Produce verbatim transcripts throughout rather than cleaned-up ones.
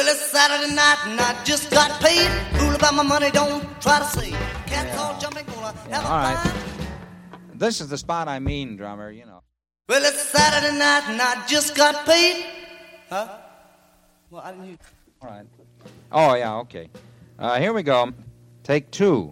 Well, it's Saturday night and I just got paid. Fool about my money, don't try to save. Cats Yeah. all jumping, gonna Yeah, have a all right. fine. This is the spot I mean, drummer, you know. Well, it's Saturday night and I just got paid. Huh? Well, I didn't hear. All right. Oh, yeah, okay. Uh, here we go. Take two.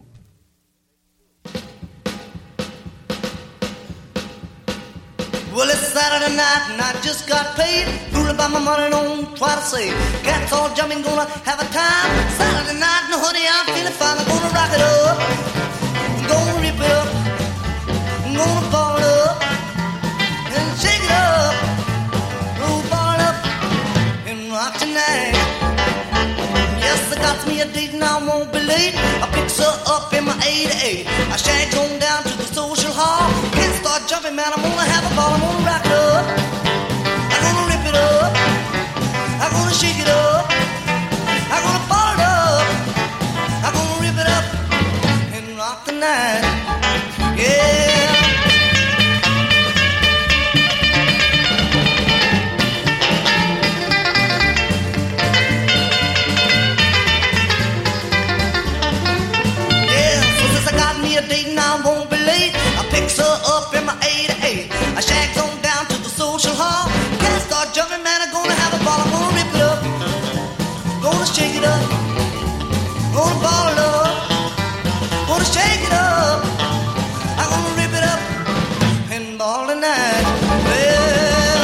Well, it's Saturday night and I just got paid. Fool about my money, don't try to save. Cats all jumping, gonna have a time. Saturday night, no honey, I'm feeling fine. I'm gonna rock it up. I'm gonna rip it up. I'm gonna ball it up and shake it up. Oh, ball it up and rock tonight. Yes, I got me a date and I won't be late. I picks her up in my eighty-eight. I shags on down to the social hall. Can't start jumping, man, I'm gonna have a ball. I'm gonna rock it up. I'm gonna rip it up. I'm gonna shake it up. I'm gonna ball it up. I'm gonna rip it up and rock the night. Yeah. A date and I won't be late. I picks her up in my eighty-eight. I shags on down to the social hall. Can't start jumping, man, I'm gonna have a ball. I'm gonna rip it up, gonna shake it up, gonna ball it up, gonna shake it up. I'm gonna rip it up and ball tonight. Well,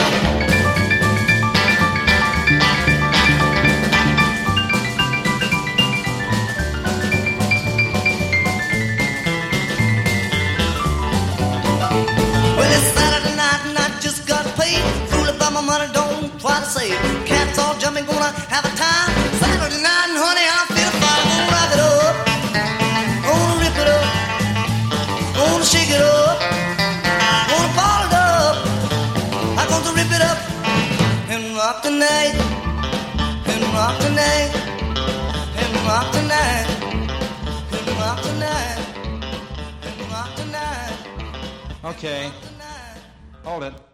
my money, don't try to save. Cats all jumping, gonna have a time. Saturday night, and honey, I'm feeling fine. Gonna rock it up, gonna rip it up, gonna shake it up, gonna ball it up. I'm gonna rip it up and rock the night, and rock the night, and rock the night, and rock the night, and rock the night. Okay. Hold it.